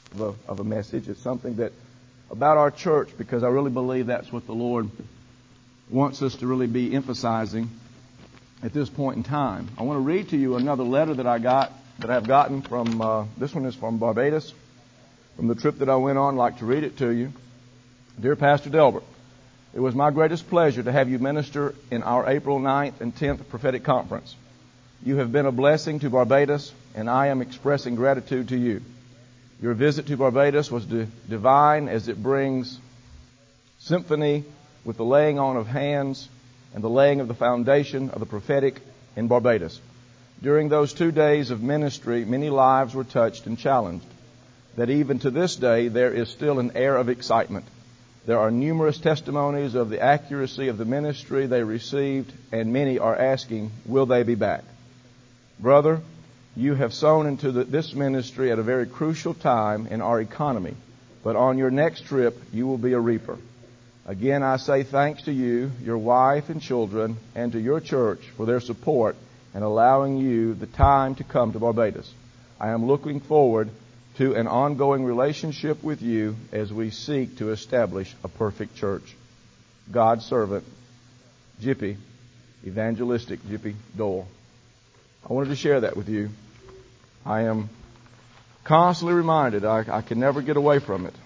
of a message. It's something that about our church, because I really believe that's what the Lord wants us to really be emphasizing at this point in time. I want to read to you another letter that I've gotten from, this one is from Barbados, from the trip that I went on. I'd like to read it to you. Dear Pastor Delbert, it was my greatest pleasure to have you minister in our April 9th and 10th prophetic conference. You have been a blessing to Barbados, and I am expressing gratitude to you. Your visit to Barbados was divine, as it brings symphony with the laying on of hands and the laying of the foundation of the prophetic in Barbados. During those 2 days of ministry, many lives were touched and challenged. That even to this day, there is still an air of excitement. There are numerous testimonies of the accuracy of the ministry they received, and many are asking, will they be back? Brother, you have sown into this ministry at a very crucial time in our economy, but on your next trip, you will be a reaper. Again, I say thanks to you, your wife and children, and to your church for their support and allowing you the time to come to Barbados. I am looking forward to an ongoing relationship with you as we seek to establish a perfect church. God's servant, Jippy, evangelistic Jippy Dole. I wanted to share that with you. I am constantly reminded, I can never get away from it,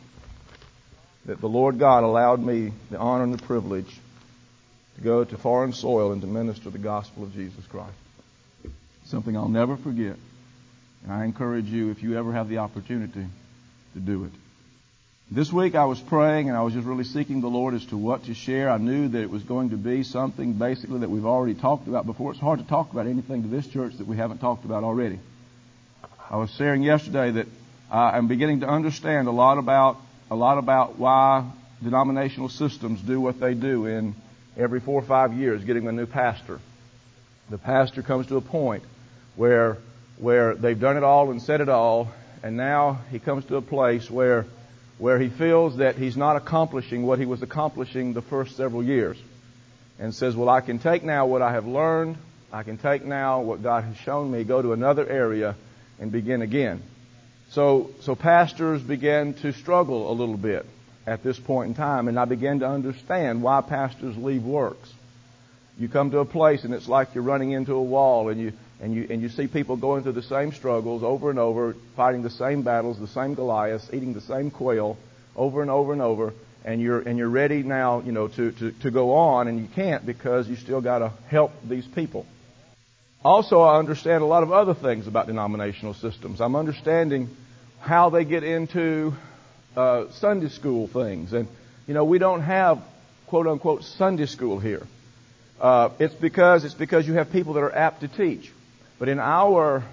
that the Lord God allowed me the honor and the privilege to go to foreign soil and to minister the gospel of Jesus Christ. Something I'll never forget. And I encourage you, if you ever have the opportunity, to do it. This week I was praying and I was just really seeking the Lord as to what to share. I knew that it was going to be something basically that we've already talked about before. It's hard to talk about anything to this church that we haven't talked about already. I was sharing yesterday that I'm beginning to understand a lot about why denominational systems do what they do in every 4 or 5 years, getting a new pastor. The pastor comes to a point where they've done it all and said it all, and now he comes to a place where he feels that he's not accomplishing what he was accomplishing the first several years, and says, well, I can take now what I have learned, I can take now what God has shown me, go to another area and begin again. So pastors began to struggle a little bit at this point in time, and I began to understand why pastors leave works. You come to a place and it's like you're running into a wall, and you see people going through the same struggles over and over, fighting the same battles, the same Goliaths, eating the same quail over and over and over, and you're ready now, to go on, and you can't because you still got to help these people. Also, I understand a lot of other things about denominational systems. I'm understanding how they get into Sunday school things, and we don't have quote unquote Sunday school here. It's because you have people that are apt to teach. But in our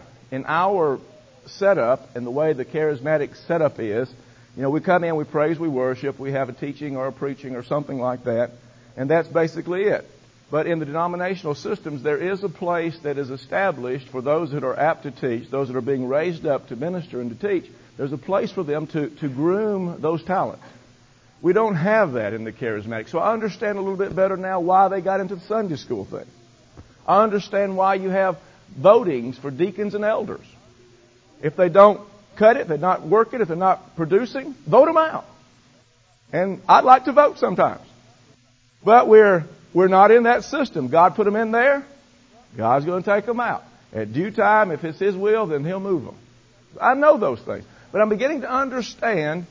setup and the way the charismatic setup is, we come in, we praise, we worship, we have a teaching or a preaching or something like that, and that's basically it. But in the denominational systems, there is a place that is established for those that are apt to teach, those that are being raised up to minister and to teach. There's a place for them to groom those talents. We don't have that in the charismatic. So I understand a little bit better now why they got into the Sunday school thing. I understand why you have votings for deacons and elders. If they don't cut it, if they're not working, if they're not producing, vote them out. And I'd like to vote sometimes. But we're not in that system. God put them in there. God's going to take them out. At due time, if it's His will, then He'll move them. I know those things. But I'm beginning to understand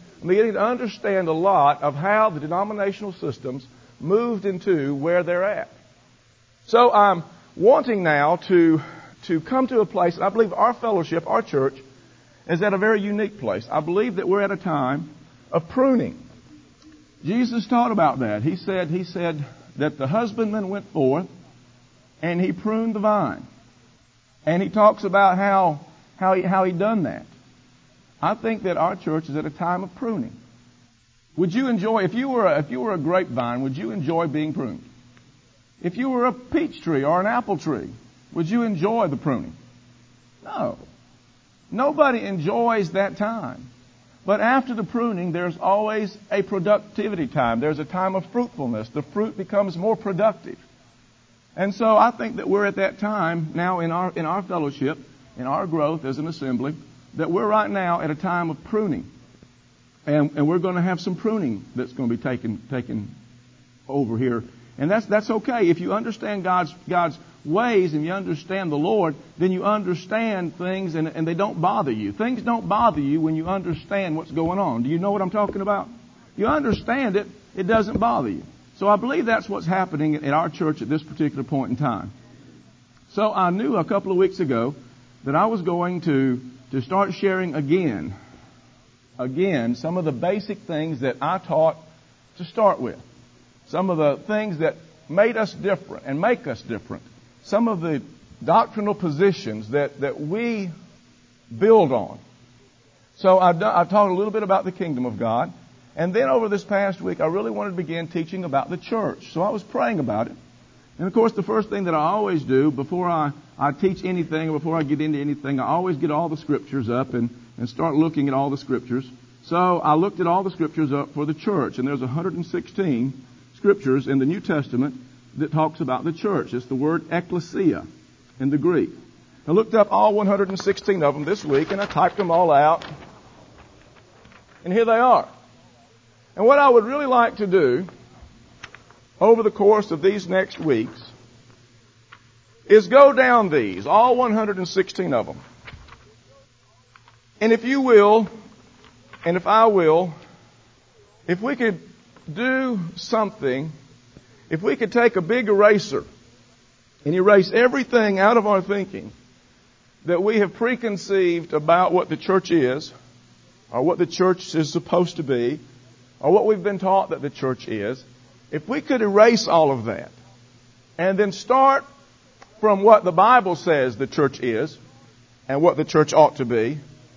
a lot of how the denominational systems moved into where they're at. So I'm wanting now to come to a place, and I believe our fellowship, our church, is at a very unique place. I believe that we're at a time of pruning. Jesus taught about that. He said that the husbandman went forth and he pruned the vine. And he talks about how he done that. I think that our church is at a time of pruning. Would you enjoy, if you were a grapevine, would you enjoy being pruned? If you were a peach tree or an apple tree, would you enjoy the pruning? No. Nobody enjoys that time. But after the pruning, there's always a productivity time. There's a time of fruitfulness. The fruit becomes more productive. And so I think that we're at that time now in our fellowship, in our growth as an assembly, that we're right now at a time of pruning. And we're going to have some pruning that's going to be taken over here. And that's okay. If you understand God's ways and you understand the Lord, then you understand things and they don't bother you. Things don't bother you when you understand what's going on. Do you know what I'm talking about? You understand it, it doesn't bother you. So I believe that's what's happening in our church at this particular point in time. So I knew a couple of weeks ago that I was going to start sharing again, some of the basic things that I taught to start with. Some of the things that made us different and make us different. Some of the doctrinal positions that we build on. So I taught a little bit about the kingdom of God. And then over this past week, I really wanted to begin teaching about the church. So I was praying about it. And of course, the first thing that I always do before I teach anything or before I get into anything, I always get all the scriptures up and start looking at all the scriptures. So I looked at all the scriptures up for the church. And there's 116 scriptures in the New Testament that talks about the church. It's the word ecclesia in the Greek. I looked up all 116 of them this week and I typed them all out. And here they are. And what I would really like to do over the course of these next weeks is go down these, all 116 of them. And if you will, and if I will, if we could do something, if we could take a big eraser and erase everything out of our thinking that we have preconceived about what the church is, or what the church is supposed to be, or what we've been taught that the church is, if we could erase all of that and then start from what the Bible says the church is and what the church ought to be,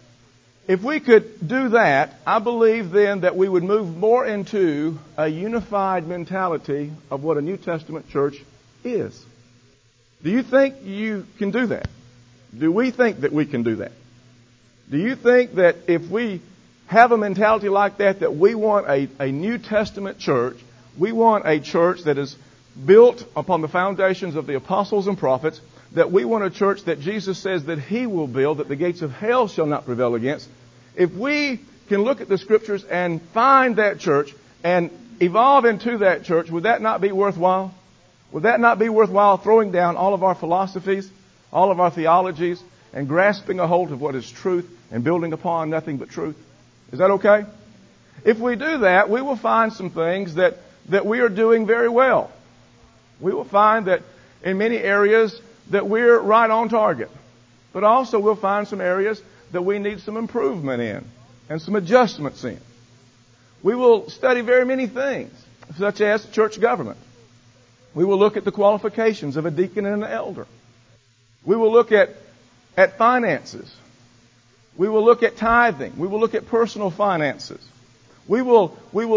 if we could do that, I believe then that we would move more into a unified mentality of what a New Testament church is. Do you think you can do that? Do we think that we can do that? Do you think that if we have a mentality like that we want a New Testament church, we want a church that is built upon the foundations of the apostles and prophets, that we want a church that Jesus says that He will build, that the gates of hell shall not prevail against? If we can look at the Scriptures and find that church and evolve into that church, would that not be worthwhile? Would that not be worthwhile throwing down all of our philosophies, all of our theologies, and grasping a hold of what is truth and building upon nothing but truth? Is that okay? If we do that, we will find some things that we are doing very well. We will find that in many areas that we're right on target. But also we'll find some areas that we need some improvement in and some adjustments in. We will study very many things, such as church government. We will look at the qualifications of a deacon and an elder. We will look at finances. We will look at tithing. We will look at personal finances. We will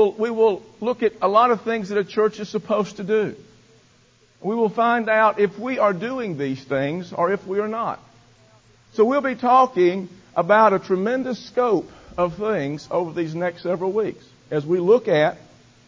look at a lot of things that a church is supposed to do. We will find out if we are doing these things or if we are not. So we'll be talking about a tremendous scope of things over these next several weeks as we look at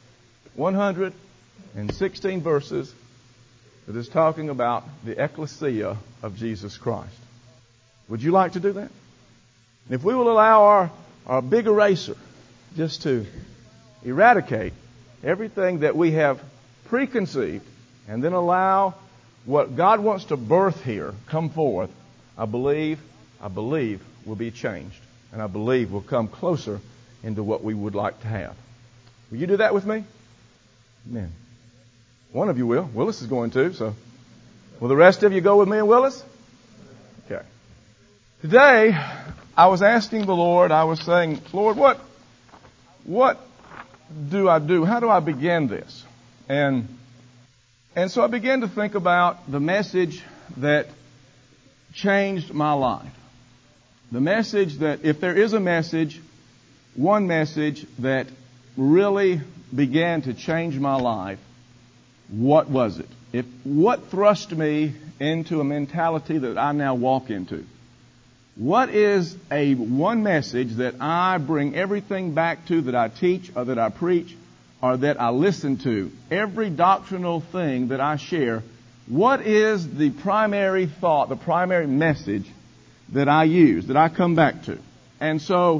116 verses that is talking about the ecclesia of Jesus Christ. Would you like to do that? If we will allow our big eraser just to eradicate everything that we have preconceived and then allow what God wants to birth here come forth, I believe will be changed. And I believe we'll come closer into what we would like to have. Will you do that with me? Amen. One of you will. Willis is going to. So, will the rest of you go with me and Willis? Okay. Today, I was asking the Lord, I was saying, Lord, what do I do? How do I begin this? And so I began to think about the message that changed my life. The message that, if there is a message, one message that really began to change my life, what was it? What thrust me into a mentality that I now walk into? What is one message that I bring everything back to, that I teach or that I preach or that I listen to? Every doctrinal thing that I share, what is the primary thought, the primary message that I use, that I come back to? And so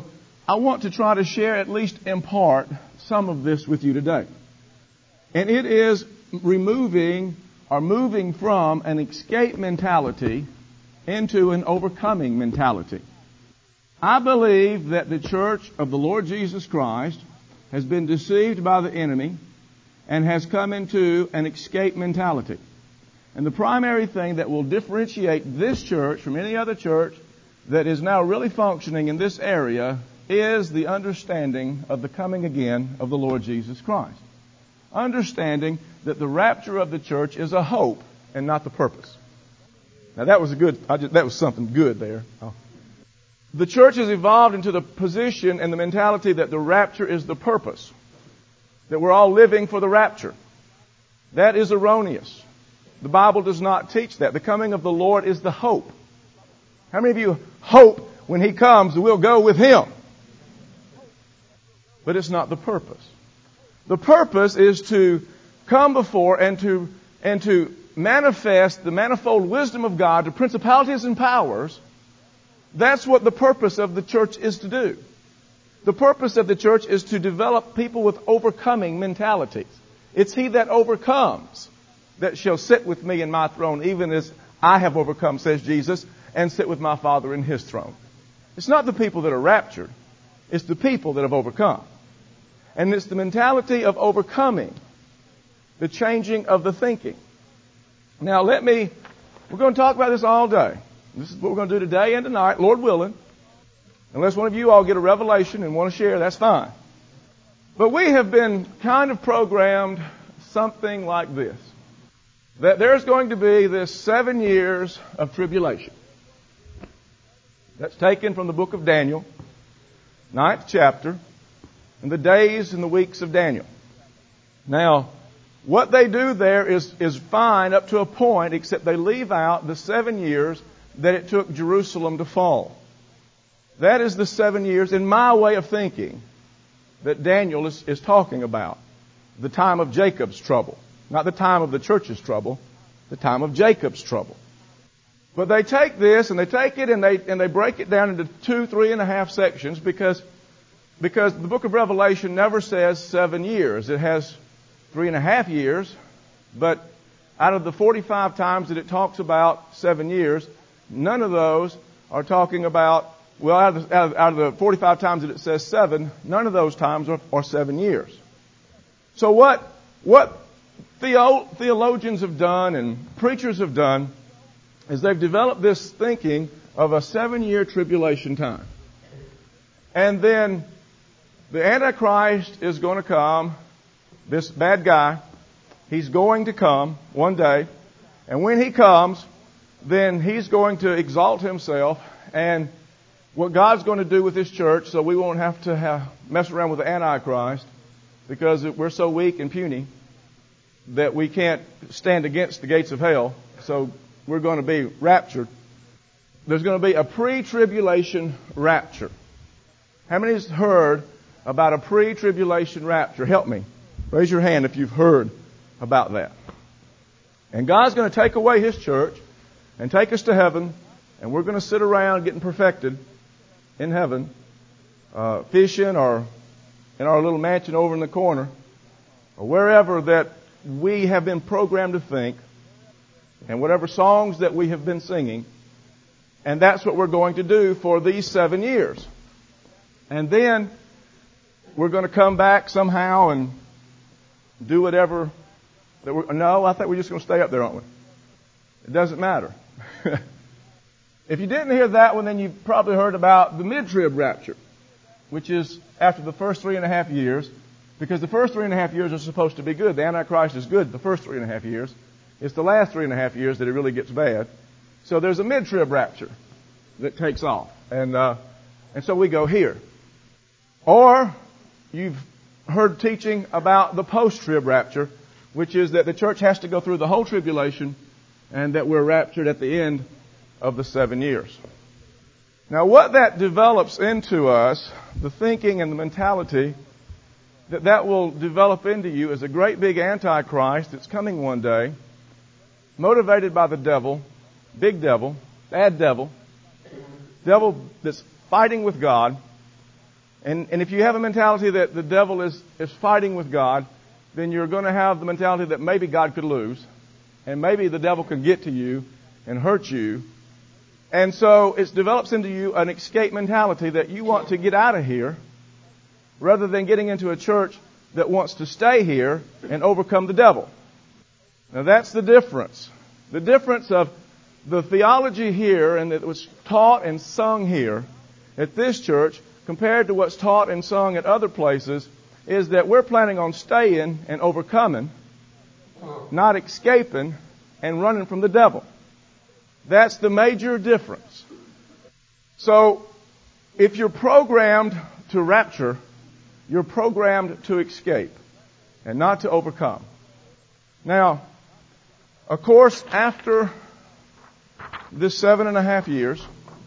I want to try to share, at least in part, some of this with you today. And it is moving from an escape mentality into an overcoming mentality. I believe that the church of the Lord Jesus Christ has been deceived by the enemy and has come into an escape mentality. And the primary thing that will differentiate this church from any other church that is now really functioning in this area is the understanding of the coming again of the Lord Jesus Christ. Understanding that the rapture of the church is a hope and not the purpose. Now that was that was something good there. The church has evolved into the position and the mentality that the rapture is the purpose. That we're all living for the rapture. That is erroneous. The Bible does not teach that. The coming of the Lord is the hope. How many of you hope when He comes we'll go with Him? But it's not the purpose. The purpose is to come before and to manifest the manifold wisdom of God to principalities and powers. That's what the purpose of the church is to do. The purpose of the church is to develop people with overcoming mentalities. It's he that overcomes that shall sit with me in my throne, even as I have overcome, says Jesus, and sit with my Father in His throne. It's not the people that are raptured. It's the people that have overcome. And it's the mentality of overcoming, the changing of the thinking. Now we're going to talk about this all day. This is what we're going to do today and tonight, Lord willing. Unless one of you all get a revelation and want to share, that's fine. But we have been kind of programmed something like this. That there's going to be this 7 years of tribulation. That's taken from the book of Daniel, 9th chapter, and the days and the weeks of Daniel. Now, what they do there is fine up to a point, except they leave out the 7 years that it took Jerusalem to fall. That is the 7 years, in my way of thinking, that Daniel is talking about. The time of Jacob's trouble. Not the time of the church's trouble, the time of Jacob's trouble. But they take this and they take it and they break it down into 3.5 sections because the book of Revelation never says 7 years. It has 3.5 years, but out of the 45 times that it talks about 7 years, none of those are talking about, out of the 45 times that it says 7, none of those times are 7 years. So what theologians have done and preachers have done is they've developed this thinking of a 7-year tribulation time. And then the Antichrist is going to come, this bad guy, he's going to come one day, and when he comes, then he's going to exalt himself, and what God's going to do with His church, so we won't have to mess around with the Antichrist, because we're so weak and puny that we can't stand against the gates of hell, so we're going to be raptured. There's going to be a pre-tribulation rapture. How many has heard about a pre-tribulation rapture? Help me. Raise your hand if you've heard about that. And God's going to take away His church and take us to heaven, and we're going to sit around getting perfected in heaven, fishing or in our little mansion over in the corner, or wherever that we have been programmed to think, and whatever songs that we have been singing. And that's what we're going to do for these 7 years. And then we're going to come back somehow and do whatever. No, I think we're just going to stay up there, aren't we? It doesn't matter. If you didn't hear that one, then you've probably heard about the mid-trib rapture, which is after the first 3.5 years, because the first 3.5 years are supposed to be good. The Antichrist is good the first 3.5 years. It's the last 3.5 years that it really gets bad. So there's a mid-trib rapture that takes off. And so we go here. Or you've heard teaching about the post-trib rapture, which is that the church has to go through the whole tribulation and that we're raptured at the end of the 7 years. Now what that develops into us, the thinking and the mentality, that will develop into you is a great big Antichrist that's coming one day, motivated by the devil, big devil, bad devil, devil that's fighting with God, And if you have a mentality that the devil is fighting with God, then you're going to have the mentality that maybe God could lose, and maybe the devil could get to you and hurt you. And so it develops into you an escape mentality that you want to get out of here rather than getting into a church that wants to stay here and overcome the devil. Now that's the difference. The difference of the theology here and that was taught and sung here at this church compared to what's taught and sung at other places is that we're planning on staying and overcoming, not escaping and running from the devil. That's the major difference. So, if you're programmed to rapture, you're programmed to escape and not to overcome. Now, of course, after this 7.5 years,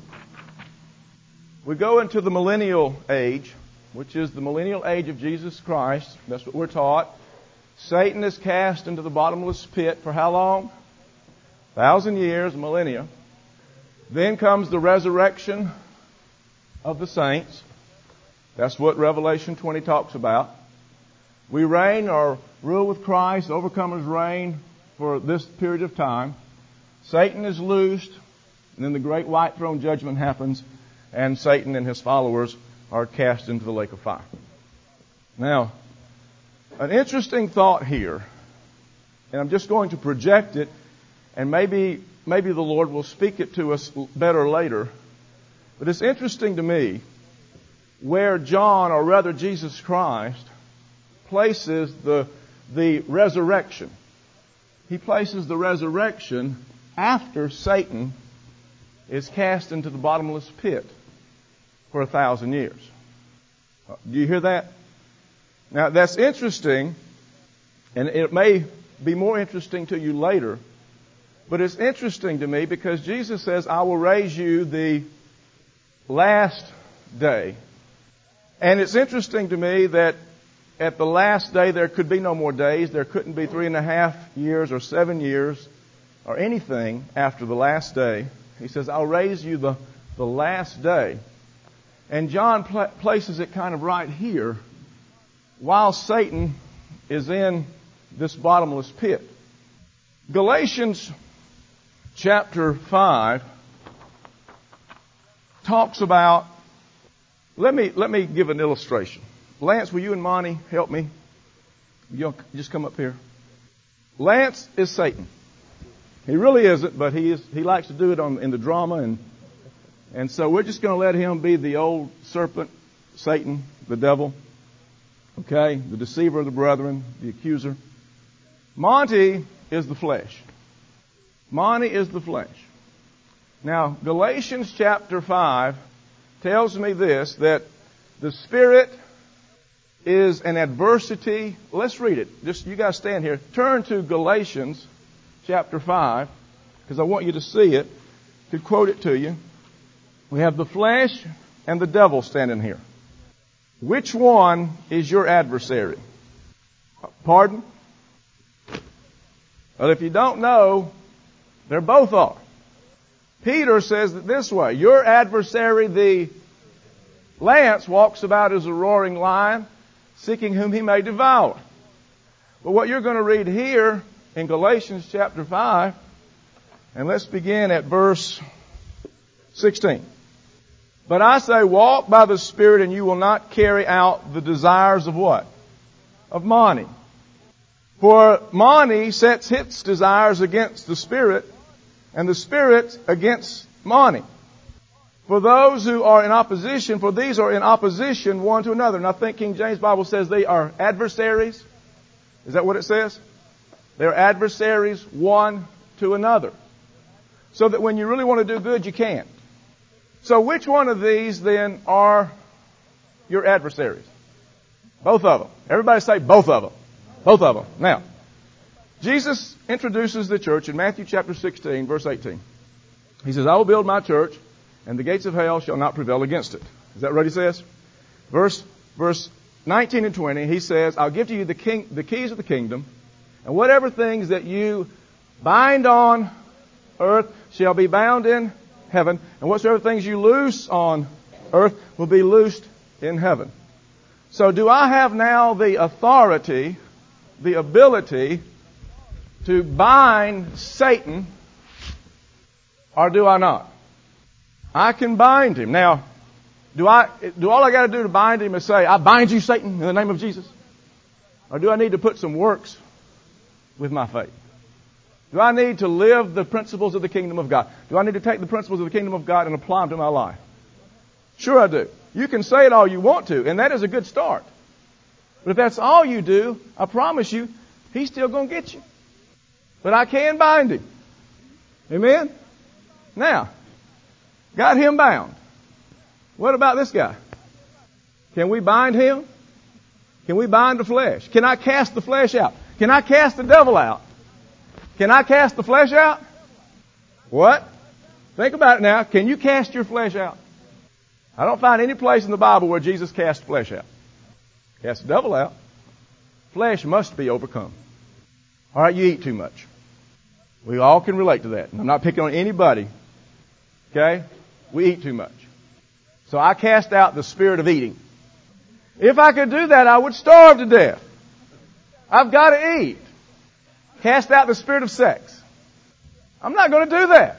we go into the millennial age, which is the millennial age of Jesus Christ. That's what we're taught. Satan is cast into the bottomless pit for how long? 1,000 years, millennia. Then comes the resurrection of the saints. That's what Revelation 20 talks about. We reign or rule with Christ. Overcomers reign for this period of time. Satan is loosed, and then the great white throne judgment happens, and Satan and his followers are cast into the lake of fire. Now, an interesting thought here, and I'm just going to project it, and maybe the Lord will speak it to us better later. But it's interesting to me where John, or rather Jesus Christ, places the resurrection. He places the resurrection after Satan is cast into the bottomless pit for 1,000 years. Do you hear that? Now, that's interesting, and it may be more interesting to you later, but it's interesting to me because Jesus says, I will raise you the last day. And it's interesting to me that at the last day there could be no more days. There couldn't be 3.5 years or 7 years or anything after the last day. He says, I'll raise you the last day. And John places it kind of right here while Satan is in this bottomless pit. Galatians chapter 5 talks about, let me give an illustration. Lance, will you and Monty help me? You'll just come up here. Lance is Satan. He really isn't, but he likes to do it in the drama, and so we're just going to let him be the old serpent, Satan, the devil. Okay, the deceiver of the brethren, the accuser. Monty is the flesh. Monty is the flesh. Now, Galatians chapter 5 tells me this, that the Spirit is an adversity. Let's read it. Just you guys stand here. Turn to Galatians chapter 5, because I want you to see it. I could quote it to you. We have the flesh and the devil standing here. Which one is your adversary? Pardon? Well, if you don't know, they both are. Peter says it this way. Your adversary, the Lance, walks about as a roaring lion, seeking whom he may devour. But what you're going to read here in Galatians chapter 5, and let's begin at verse 16. But I say, walk by the Spirit, and you will not carry out the desires of what? Of Monty. For Monty sets its desires against the Spirit, and the Spirit against Monty. For those who are in opposition, for these are in opposition one to another. And I think King James Bible says they are adversaries. Is that what it says? They're adversaries one to another. So that when you really want to do good, you can't. So which one of these then are your adversaries? Both of them. Everybody say both of them. Both of them. Now, Jesus introduces the church in Matthew chapter 16, verse 18. He says, I will build my church, and the gates of hell shall not prevail against it. Is that what he says? Verse 19 and 20, he says, I'll give to you the keys of the kingdom, and whatever things that you bind on earth shall be bound in heaven, and whatsoever things you loose on earth will be loosed in heaven. So do I have now the authority, the ability to bind Satan, or do I not? I can bind him. Now, do all I got to do to bind him is say, I bind you, Satan, in the name of Jesus? Or do I need to put some works with my faith? Do I need to live the principles of the kingdom of God? Do I need to take the principles of the kingdom of God and apply them to my life? Sure I do. You can say it all you want to, and that is a good start. But if that's all you do, I promise you, he's still going to get you. But I can bind him. Amen? Now, got him bound. What about this guy? Can we bind him? Can we bind the flesh? Can I cast the flesh out? Can I cast the devil out? Can I cast the flesh out? What? Think about it now. Can you cast your flesh out? I don't find any place in the Bible where Jesus cast flesh out. Cast the devil out. Flesh must be overcome. All right, you eat too much. We all can relate to that. I'm not picking on anybody. Okay? We eat too much. So I cast out the spirit of eating. If I could do that, I would starve to death. I've got to eat. Cast out the spirit of sex. I'm not going to do that.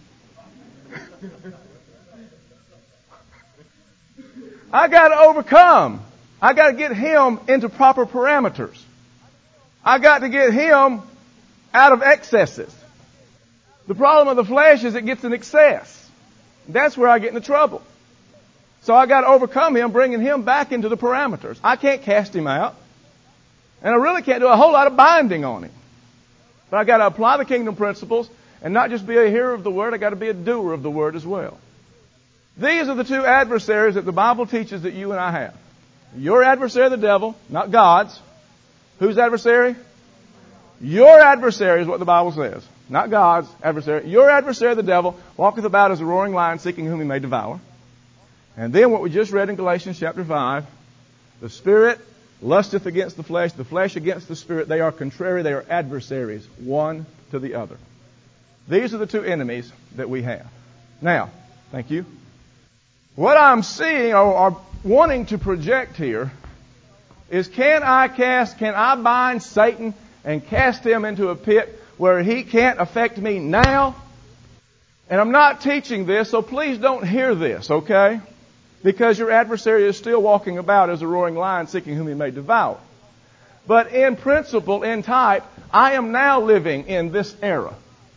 I got to overcome. I got to get him into proper parameters. I got to get him out of excesses. The problem of the flesh is it gets in excess. That's where I get into trouble. So I got to overcome him, bringing him back into the parameters. I can't cast him out. And I really can't do a whole lot of binding on him. But I got to apply the kingdom principles and not just be a hearer of the word. I got to be a doer of the word as well. These are the two adversaries that the Bible teaches that you and I have. Your adversary, the devil, not God's. Whose adversary? Your adversary is what the Bible says. Not God's adversary. Your adversary, the devil, walketh about as a roaring lion, seeking whom he may devour. And then what we just read in Galatians chapter 5, the spirit lusteth against the flesh against the spirit. They are contrary, they are adversaries, one to the other. These are the two enemies that we have. Now, thank you. What I'm seeing or wanting to project here is can I bind Satan and cast him into a pit where he can't affect me now? And I'm not teaching this, so please don't hear this, okay? Because your adversary is still walking about as a roaring lion seeking whom he may devour. But in principle, in type, I am now living in this era.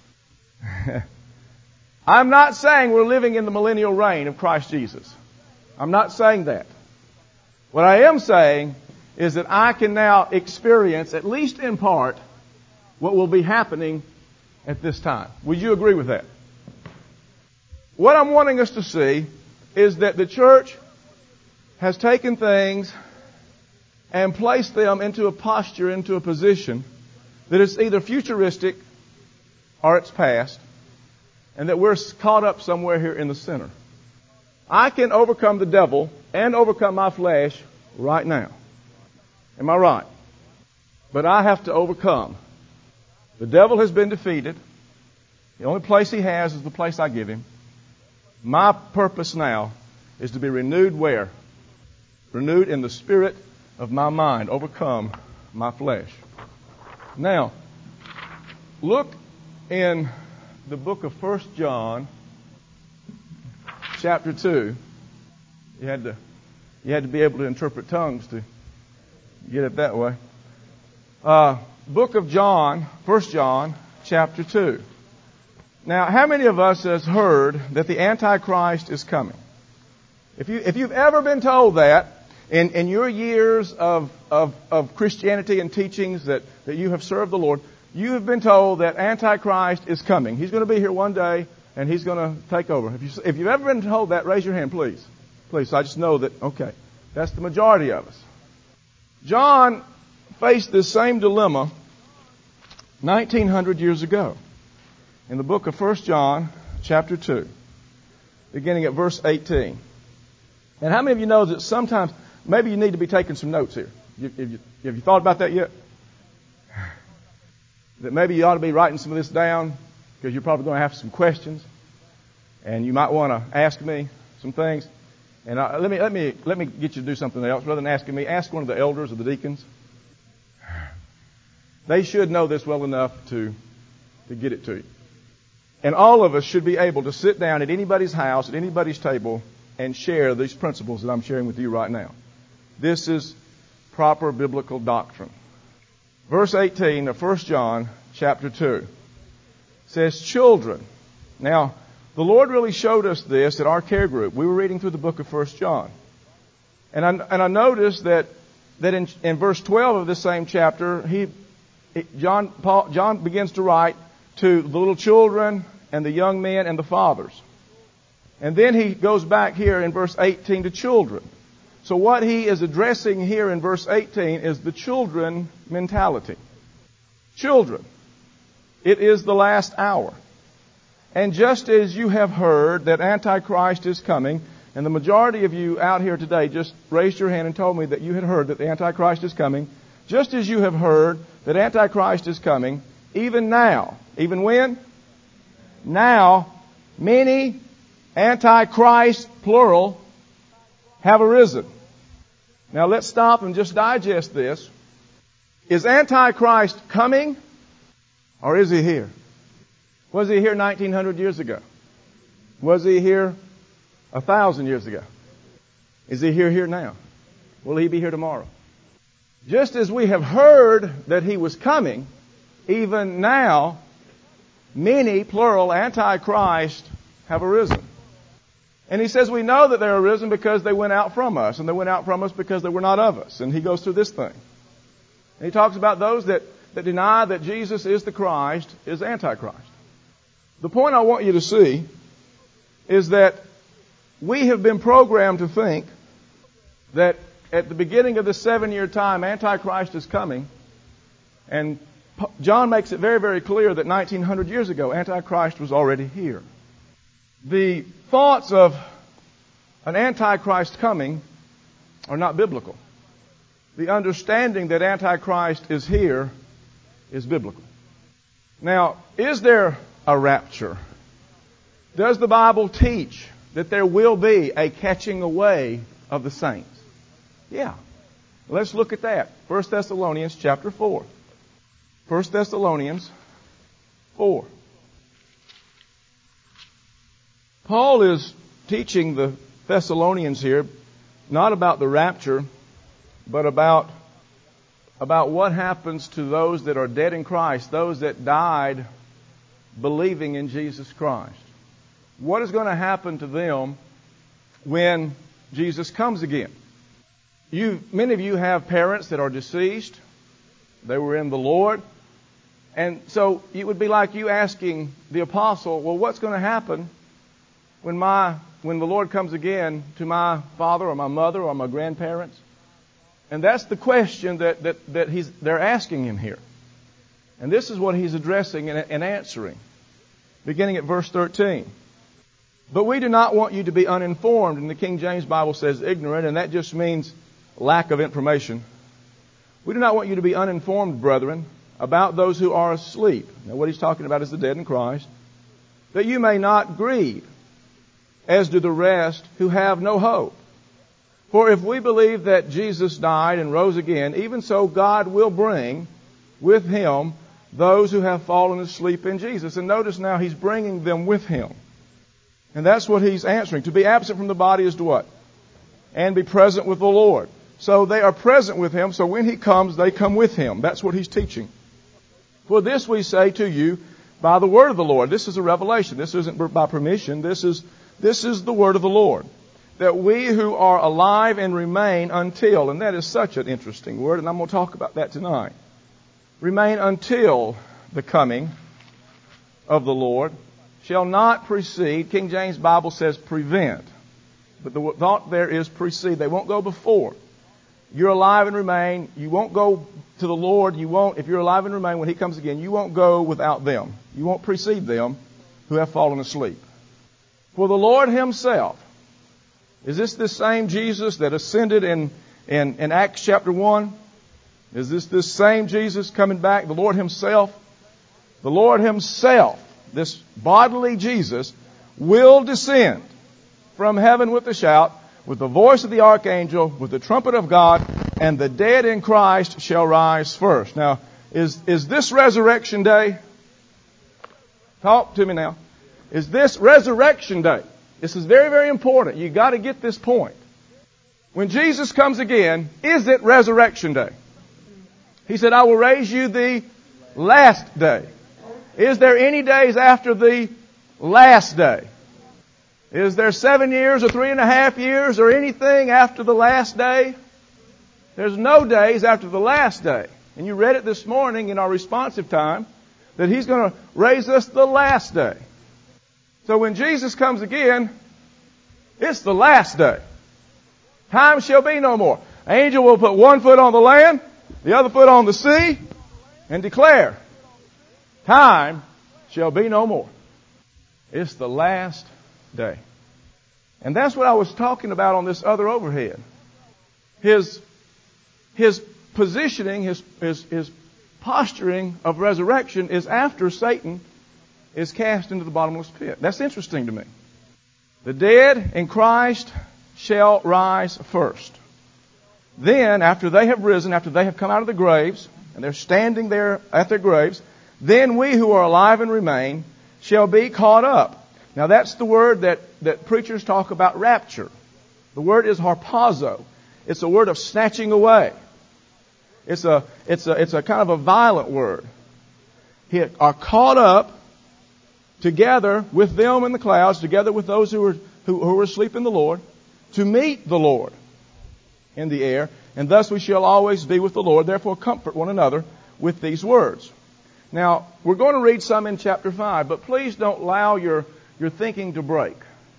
I'm not saying we're living in the millennial reign of Christ Jesus. I'm not saying that. What I am saying is that I can now experience, at least in part, what will be happening at this time. Would you agree with that? What I'm wanting us to see is that the church has taken things and placed them into a posture, into a position that is either futuristic or it's past, and that we're caught up somewhere here in the center. I can overcome the devil and overcome my flesh right now. Am I right? But I have to overcome. The devil has been defeated. The only place he has is the place I give him. My purpose now is to be renewed where? Renewed in the spirit of my mind. Overcome my flesh. Now, look in the book of 1 John, chapter 2. You had to be able to interpret tongues to get it that way. Book of John, 1 John, chapter 2. Now, how many of us has heard that the Antichrist is coming? If you've ever been told that in your years of Christianity and teachings that you have served the Lord, you have been told that Antichrist is coming. He's going to be here one day and he's going to take over. If you've ever been told that, raise your hand, please. Please, so I just know that, okay, that's the majority of us. John faced this same dilemma 1900 years ago in the book of 1 John, chapter 2, beginning at verse 18. And how many of you know that sometimes, maybe you need to be taking some notes here? Have you thought about that yet? That maybe you ought to be writing some of this down because you're probably going to have some questions and you might want to ask me some things. And let me get you to do something else. Rather than asking me, ask one of the elders or the deacons. They should know this well enough to get it to you. And all of us should be able to sit down at anybody's house, at anybody's table, and share these principles that I'm sharing with you right now. This is proper biblical doctrine. Verse 18 of 1 John chapter 2 says, children. Now, the Lord really showed us this at our care group. We were reading through the book of 1 John. And I noticed that in verse 12 of this same chapter, John begins to write to the little children and the young men and the fathers. And then he goes back here in verse 18 to children. So what he is addressing here in verse 18 is the children mentality. Children, it is the last hour. And just as you have heard that Antichrist is coming, and the majority of you out here today just raised your hand and told me that you had heard that the Antichrist is coming, just as you have heard that Antichrist is coming, even now, even when? Now, many Antichrist, plural, have arisen. Now let's stop and just digest this. Is Antichrist coming or is he here? Was he here 1900 years ago? Was he here 1,000 years ago? Is he here now? Will he be here tomorrow? Just as we have heard that he was coming, even now, many, plural, Antichrist have arisen. And he says we know that they're arisen because they went out from us. And they went out from us because they were not of us. And he goes through this thing. And he talks about those that deny that Jesus is the Christ is Antichrist. The point I want you to see is that we have been programmed to think that at the beginning of the 7-year time, Antichrist is coming. And John makes it very, very clear that 1900 years ago, Antichrist was already here. The thoughts of an Antichrist coming are not biblical. The understanding that Antichrist is here is biblical. Now, is there a rapture? Does the Bible teach that there will be a catching away of the saints? Yeah. Let's look at that. 1 Thessalonians chapter 4. 1 Thessalonians 4. Paul is teaching the Thessalonians here not about the rapture, but about what happens to those that are dead in Christ, those that died believing in Jesus Christ. What is going to happen to them when Jesus comes again? Many of you have parents that are deceased. They were in the Lord. And so it would be like you asking the apostle, well, what's going to happen when the Lord comes again to my father or my mother or my grandparents? And that's the question that they're asking him here. And this is what he's addressing and answering, beginning at verse 13. But we do not want you to be uninformed. And the King James Bible says ignorant, and that just means lack of information. We do not want you to be uninformed, brethren, about those who are asleep. Now what he's talking about is the dead in Christ. That you may not grieve, as do the rest who have no hope. For if we believe that Jesus died and rose again, even so God will bring with him those who have fallen asleep in Jesus. And notice now he's bringing them with him. And that's what he's answering. To be absent from the body is to what? And be present with the Lord. So they are present with him, so when he comes, they come with him. That's what he's teaching. For this we say to you by the word of the Lord. This is a revelation. This isn't by permission. This is the word of the Lord. That we who are alive and remain until, and that is such an interesting word, and I'm going to talk about that tonight. Remain until the coming of the Lord shall not precede. King James Bible says prevent. But the thought there is precede. They won't go before. You're alive and remain. You won't go to the Lord. If you're alive and remain when he comes again, you won't go without them. You won't precede them who have fallen asleep. For the Lord himself, is this the same Jesus that ascended in Acts chapter 1? Is this same Jesus coming back? The Lord himself? The Lord himself, this bodily Jesus, will descend from heaven with a shout, with the voice of the archangel, with the trumpet of God, and the dead in Christ shall rise first. Now, is this resurrection day? Talk to me now. Is this resurrection day? This is very, very important. You've got to get this point. When Jesus comes again, is it resurrection day? He said, I will raise you the last day. Is there any days after the last day? Is there 7 years or 3.5 years or anything after the last day? There's no days after the last day. And you read it this morning in our responsive time that He's going to raise us the last day. So when Jesus comes again, it's the last day. Time shall be no more. Angel will put one foot on the land, the other foot on the sea, and declare, time shall be no more. It's the last day. And that's what I was talking about on this other overhead. His positioning, his posturing of resurrection is after Satan is cast into the bottomless pit. That's interesting to me. The dead in Christ shall rise first. Then, after they have risen, after they have come out of the graves, and they're standing there at their graves, then we who are alive and remain shall be caught up. Now that's the word that preachers talk about rapture. The word is harpazo. It's a word of snatching away. It's a kind of a violent word. Are caught up together with them in the clouds, together with those who are asleep in the Lord, to meet the Lord in the air, and thus we shall always be with the Lord. Therefore comfort one another with these words. Now, we're going to read some in chapter 5, but please don't allow your thinking to break.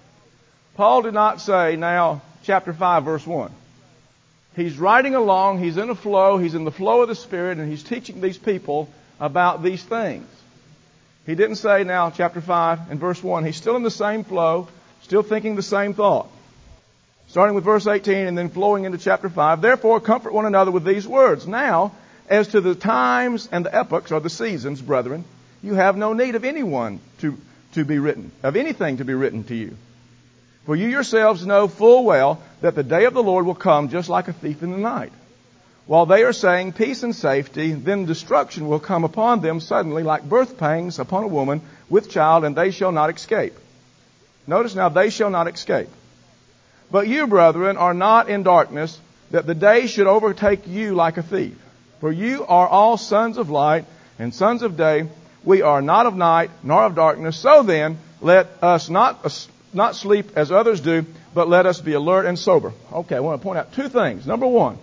Paul did not say, now, chapter 5, verse 1. He's riding along, he's in a flow, he's in the flow of the Spirit, and he's teaching these people about these things. He didn't say, now, chapter 5 and verse 1. He's still in the same flow, still thinking the same thought. Starting with verse 18 and then flowing into chapter 5. Therefore, comfort one another with these words. Now, as to the times and the epochs, or the seasons, brethren, you have no need of anyone to be written, of anything to be written to you. For you yourselves know full well that the day of the Lord will come just like a thief in the night. While they are saying peace and safety, then destruction will come upon them suddenly like birth pangs upon a woman with child, and they shall not escape. Notice now, they shall not escape. But you, brethren, are not in darkness, that the day should overtake you like a thief. For you are all sons of light and sons of day. We are not of night nor of darkness. So then, let us not sleep as others do, but let us be alert and sober. Okay, I want to point out two things. Number one,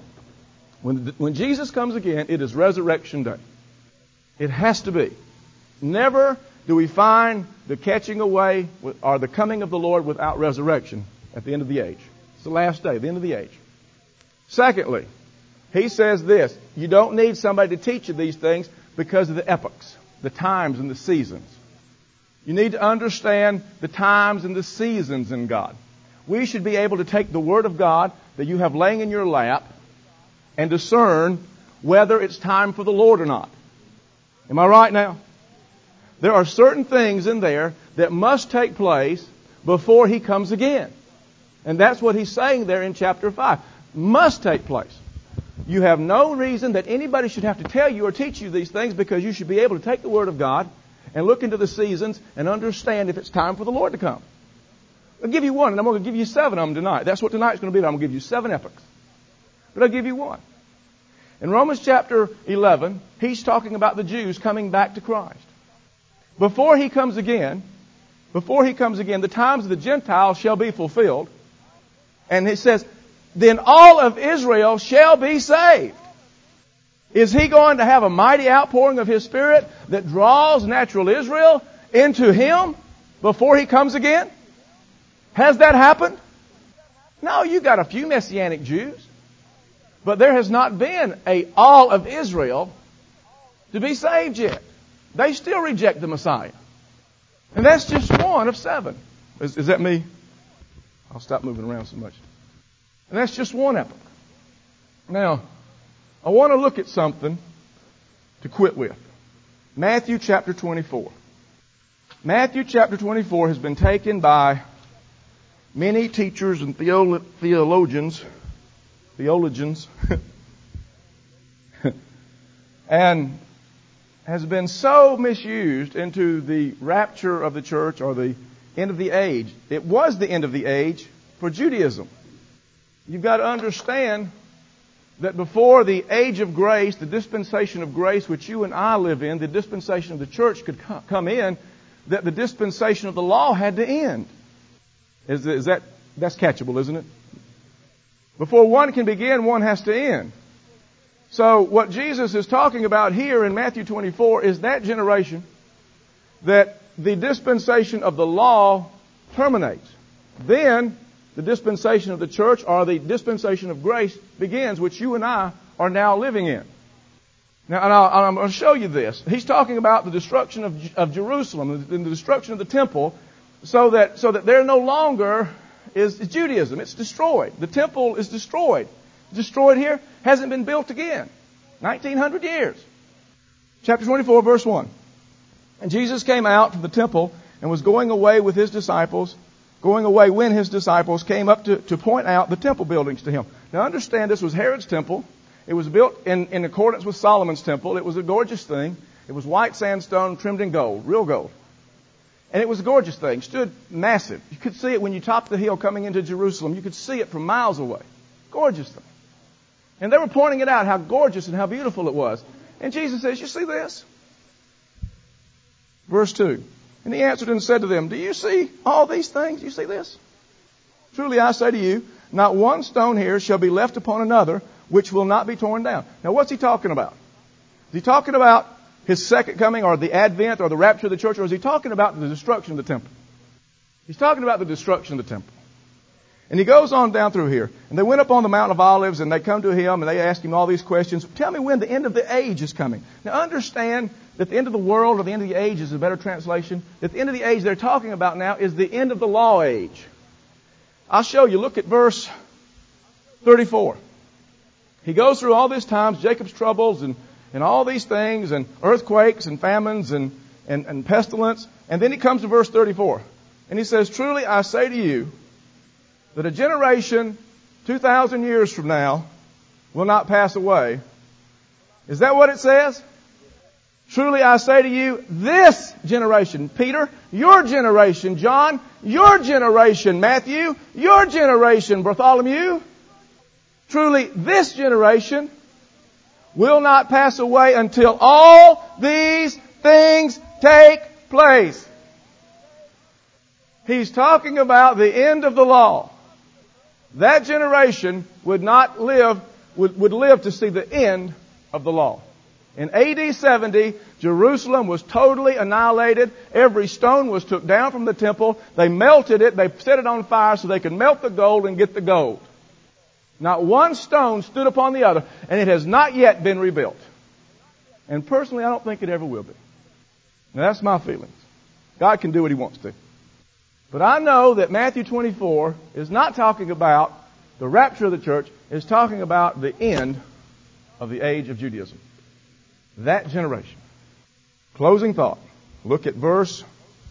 when Jesus comes again, it is resurrection day. It has to be. Never do we find the catching away or the coming of the Lord without resurrection at the end of the age. It's the last day, the end of the age. Secondly, he says this, you don't need somebody to teach you these things because of the epochs, the times and the seasons. You need to understand the times and the seasons in God. We should be able to take the Word of God that you have laying in your lap and discern whether it's time for the Lord or not. Am I right now? There are certain things in there that must take place before He comes again. And that's what He's saying there in chapter 5. Must take place. You have no reason that anybody should have to tell you or teach you these things, because you should be able to take the Word of God and look into the seasons and understand if it's time for the Lord to come. I'll give you one, and I'm going to give you 7 of them tonight. That's what tonight's going to be. I'm going to give you 7 epochs. But I'll give you one. In Romans chapter 11, he's talking about the Jews coming back to Christ. Before He comes again, the times of the Gentiles shall be fulfilled. And He says, then all of Israel shall be saved. Is He going to have a mighty outpouring of His Spirit that draws natural Israel into Him before He comes again? Has that happened? No, you got a few Messianic Jews. But there has not been all of Israel to be saved yet. They still reject the Messiah. And that's just one of 7. Is that me? I'll stop moving around so much. And that's just one epoch. Now, I want to look at something to quit with. Matthew chapter 24. Matthew chapter 24 has been taken by many teachers and theologians, and has been so misused into the rapture of the church or the end of the age. It was the end of the age for Judaism. You've got to understand that before the age of grace, the dispensation of grace which you and I live in, the dispensation of the church could come in, that the dispensation of the law had to end. That's catchable, isn't it? Before one can begin, one has to end. So what Jesus is talking about here in Matthew 24 is that generation that the dispensation of the law terminates. Then the dispensation of the church or the dispensation of grace begins, which you and I are now living in. Now, and I'm going to show you this. He's talking about the destruction of Jerusalem and the destruction of the temple so that there no longer is Judaism. It's destroyed. The temple is destroyed. Destroyed here, hasn't been built again. 1900 years. Chapter 24, verse 1. And Jesus came out from the temple and was going away with his disciples, when his disciples came up to point out the temple buildings to him. Now understand, this was Herod's temple. It was built in accordance with Solomon's temple. It was a gorgeous thing. It was white sandstone trimmed in gold, real gold. And it was a gorgeous thing. It stood massive. You could see it when you topped the hill coming into Jerusalem. You could see it from miles away. Gorgeous thing. And they were pointing it out, how gorgeous and how beautiful it was. And Jesus says, you see this? Verse 2. And he answered and said to them, do you see all these things? Do you see this? Truly I say to you, not one stone here shall be left upon another, which will not be torn down. Now what's he talking about? Is he talking about his second coming or the advent or the rapture of the church, or is he talking about the destruction of the temple? He's talking about the destruction of the temple. And he goes on down through here. And they went up on the Mount of Olives and they come to him and they ask him all these questions. Tell me when the end of the age is coming. Now understand that the end of the world or the end of the age is a better translation. That the end of the age they're talking about now is the end of the law age. I'll show you. Look at verse 34. He goes through all these times, Jacob's troubles and all these things and earthquakes and famines and pestilence. And then he comes to verse 34. And he says, truly I say to you, that a generation 2,000 years from now will not pass away. Is that what it says? Truly I say to you, this generation, Peter, your generation, John, your generation, Matthew, your generation, Bartholomew, truly this generation will not pass away until all these things take place. He's talking about the end of the law. That generation would live to see the end of the law. In AD 70, Jerusalem was totally annihilated. Every stone was took down from the temple. They melted it. They set it on fire so they could melt the gold and get the gold. Not one stone stood upon the other, and it has not yet been rebuilt. And personally, I don't think it ever will be. Now, that's my feelings. God can do what He wants to. But I know that Matthew 24 is not talking about the rapture of the church. It's talking about the end of the age of Judaism. That generation. Closing thought. Look at verse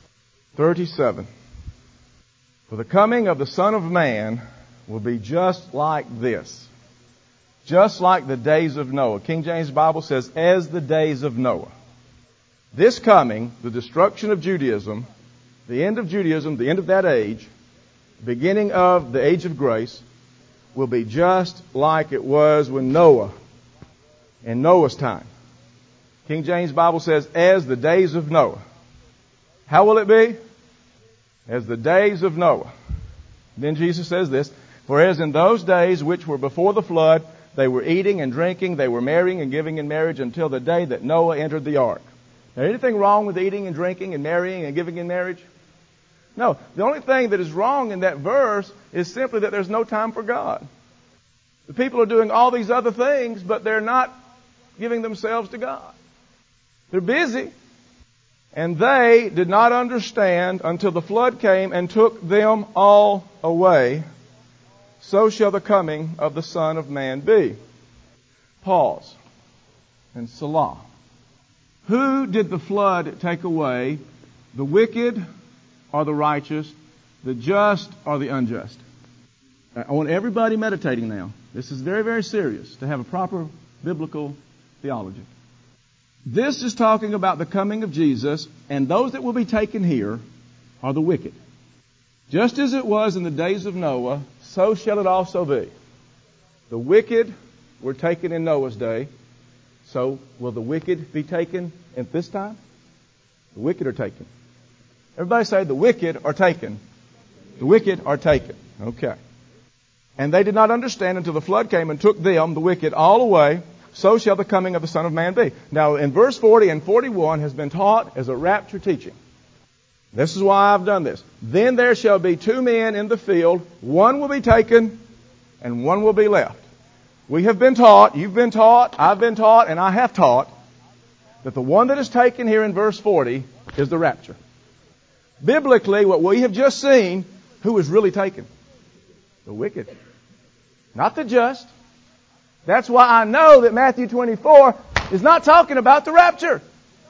37. For the coming of the Son of Man will be just like this. Just like the days of Noah. King James Bible says, as the days of Noah. This coming, the destruction of Judaism, the end of Judaism, the end of that age, beginning of the age of grace, will be just like it was when Noah, in Noah's time. King James Bible says, as the days of Noah. How will it be? As the days of Noah. Then Jesus says this, for as in those days which were before the flood, they were eating and drinking, they were marrying and giving in marriage until the day that Noah entered the ark. Now, anything wrong with eating and drinking and marrying and giving in marriage? No. The only thing that is wrong in that verse is simply that there's no time for God. The people are doing all these other things, but they're not giving themselves to God. They're busy. And they did not understand until the flood came and took them all away. So shall the coming of the Son of Man be. Pause. And Salah. Who did the flood take away? The wicked or the righteous? the just or the unjust? I want everybody meditating now. This is very, very serious to have a proper biblical theology. This is talking about the coming of Jesus, and those that will be taken here are the wicked. Just as it was in the days of Noah, so shall it also be. The wicked were taken in Noah's day. So will the wicked be taken at this time? The wicked are taken. Everybody say, the wicked are taken. The wicked are taken. Okay. And they did not understand until the flood came and took them, the wicked, all away. So shall the coming of the Son of Man be. Now, in verse 40 and 41 has been taught as a rapture teaching. This is why I've done this. Then there shall be two men in the field. One will be taken and one will be left. We have been taught, you've been taught, I've been taught, and I have taught that the one that is taken here in verse 40 is the rapture. Biblically, what we have just seen, who is really taken? The wicked. Not the just. That's why I know that Matthew 24 is not talking about the rapture.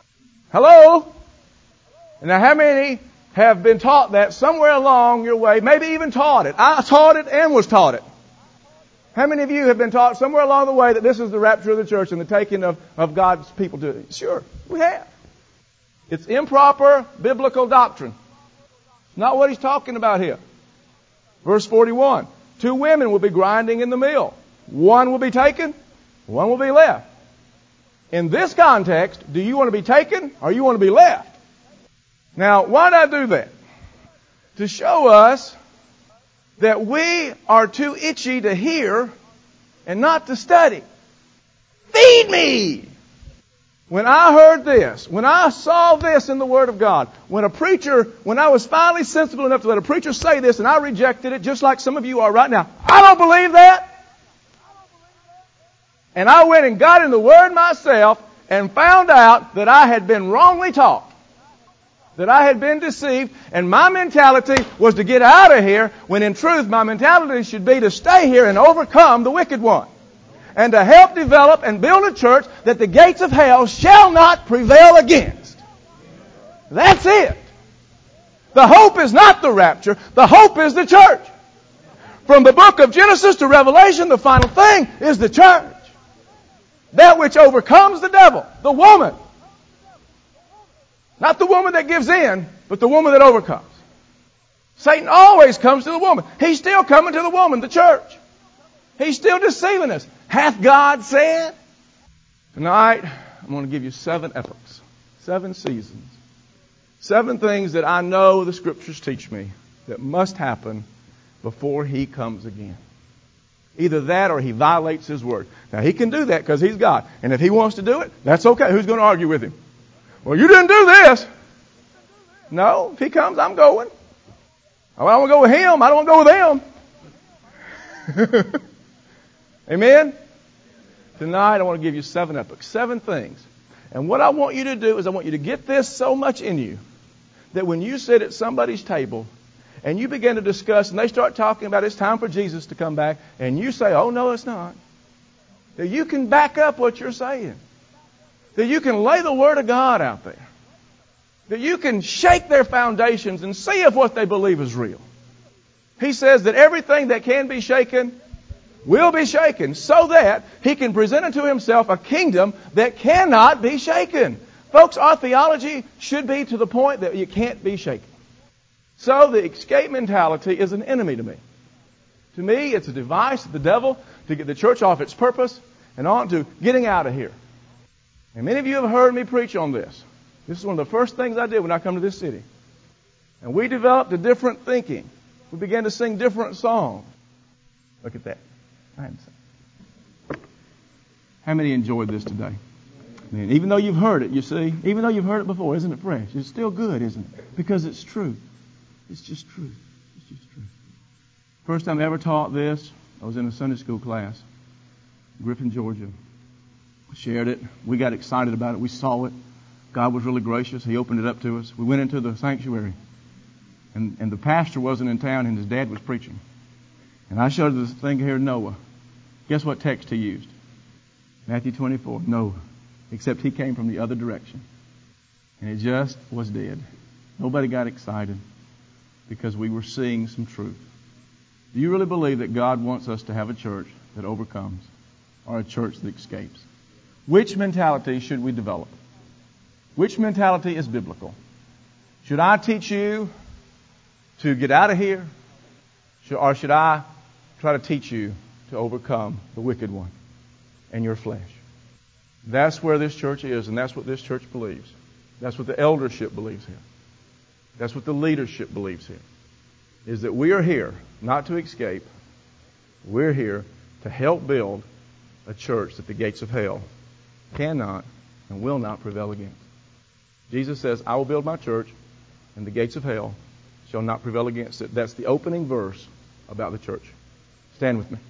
Hello? And now how many have been taught that somewhere along your way, maybe even taught it? I taught it and was taught it. How many of you have been taught somewhere along the way that this is the rapture of the church and the taking of God's people to it? Sure, we have. It's improper biblical doctrine. It's not what he's talking about here. Verse 41. Two women will be grinding in the mill. One will be taken, one will be left. In this context, do you want to be taken or you want to be left? Now, why did I do that? To show us that we are too itchy to hear and not to study. Feed me! When I heard this, when I saw this in the Word of God, when I was finally sensible enough to let a preacher say this and I rejected it, just like some of you are right now, I don't believe that. And I went and got in the Word myself and found out that I had been wrongly taught. That I had been deceived, and my mentality was to get out of here, when in truth my mentality should be to stay here and overcome the wicked one. And to help develop and build a church that the gates of hell shall not prevail against. That's it. The hope is not the rapture. The hope is the church. From the book of Genesis to Revelation, the final thing is the church. That which overcomes the devil, the woman. Not the woman that gives in, but the woman that overcomes. Satan always comes to the woman. He's still coming to the woman, the church. He's still deceiving us. Hath God said? Tonight, I'm going to give you 7 epochs, 7 seasons, 7 things that I know the Scriptures teach me that must happen before He comes again. Either that or He violates His Word. Now, He can do that because He's God. And if He wants to do it, that's okay. Who's going to argue with Him? Well, you didn't do this. No, if He comes, I'm going. I want to go with Him. I don't want to go with them. Amen? Tonight, I want to give you 7 epochs, 7 things. And what I want you to do is I want you to get this so much in you that when you sit at somebody's table and you begin to discuss and they start talking about it's time for Jesus to come back and you say, oh, no, it's not. That you can back up what you're saying. That you can lay the Word of God out there. That you can shake their foundations and see if what they believe is real. He says that everything that can be shaken will be shaken so that He can present unto Himself a kingdom that cannot be shaken. Folks, our theology should be to the point that you can't be shaken. So the escape mentality is an enemy to me. To me, it's a device of the devil to get the church off its purpose and on to getting out of here. And many of you have heard me preach on this. This is one of the first things I did when I come to this city. And we developed a different thinking. We began to sing different songs. Look at that. How many enjoyed this today? Man, even though you've heard it, you see, even though you've heard it before, isn't it fresh? It's still good, isn't it? Because it's true. It's just true. It's just true. First time I ever taught this, I was in a Sunday school class, Griffin, Georgia. Shared it. We got excited about it. We saw it. God was really gracious. He opened it up to us. We went into the sanctuary. And the pastor wasn't in town and his dad was preaching. And I showed this thing here, Noah. Guess what text he used? Matthew 24. Noah. Except he came from the other direction. And it just was dead. Nobody got excited. because we were seeing some truth. Do you really believe that God wants us to have a church that overcomes or a church that escapes? Which mentality should we develop? Which mentality is biblical? Should I teach you to get out of here? Or should I try to teach you to overcome the wicked one and your flesh? That's where this church is, and that's what this church believes. That's what the eldership believes here. That's what the leadership believes here. Is that we are here not to escape. We're here to help build a church that the gates of hell cannot and will not prevail against. Jesus says, I will build my church, and the gates of hell shall not prevail against it. That's the opening verse about the church. Stand with me.